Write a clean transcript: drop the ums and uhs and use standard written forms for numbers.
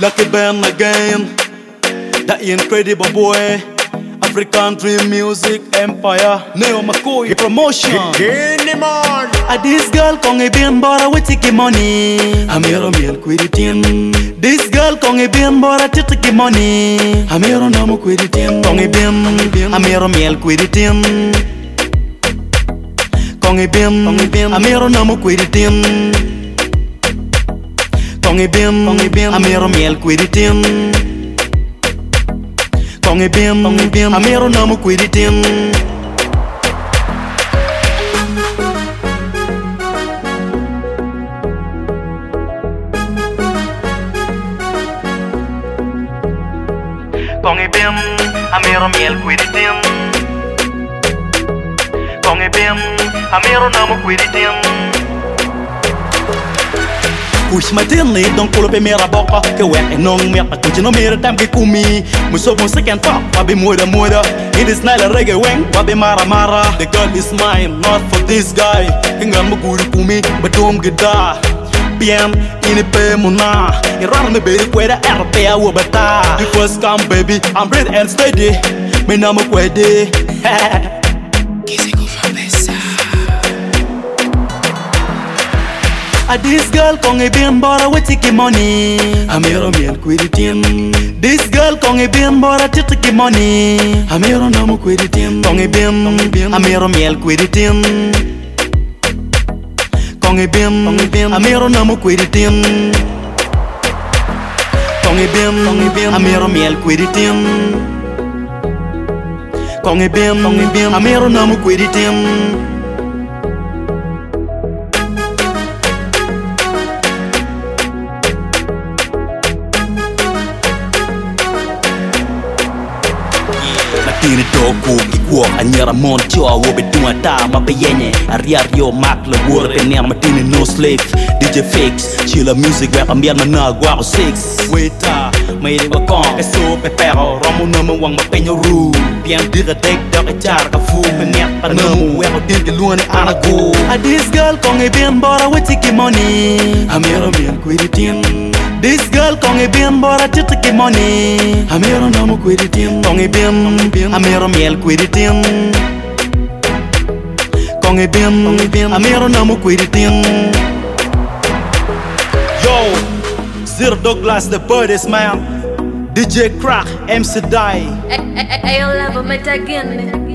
Lucky Ben again, the incredible boy, African Dream Music Empire, Neo McCoy promotion. This girl kong ibin bora with tiki money. Amero miel kwiritin. This girl kong ibin bora tiki money. Amero namu kwiritin. Kong ibin, amero miel kwiritin. Kong ibin, amero namu kwiritin. Kong ibin, amero miel kwiritin. Kong ibin, amero namu kwiritin. Kong ibin, amero miel kwiritin. Kong ibin, amero namu kwiritin. Push my tinny, don't pull up a mera boca. Que wet and no milk, but you know me the time get kumi. Muso mo second top, wabi moida moida. It is not a reggae wing, wabi mara mara. The girl is mine, not for this guy. Hinga mo guri kumi, but don't get da. PM in the pay muna. You run me baby, kweda RP a wabata. You first come baby, I'm ready and steady. Me na mo kwede. This girl kong ibin bora with tiki money. Amero miel kwiritin. This girl kong ibin bora tiki money. Amero namu kwiritin. Kong ibin, amero miel kwiritin. Kong ibin, amero namu kwiritin. Kong ibin, amero miel kwiritin. Kong ibin, amero namu kwiritin. Tini doku kikuok anyara mon chua wobe duata mapayenye ariario mak le wor pener matini no slave DJ Fix chila music rap ambiar mana guaro 6 weta mai de wakon ke so pepero romo no mo wang mapenyo ru bien dire tek dok e char ka fu pener panamu we ho dir ke luane anago. This girl kong e bien bora with tiki money. Amero miel kwiritin. This girl kong ibin bora tiki money. Amero namu kwiritin. Kong ibin, amero miel kwiritin. Kong ibin, amero namu kwiritin. Yo, Zero Douglas the baddest man. DJ Crack, MC Die. Ayo love me again.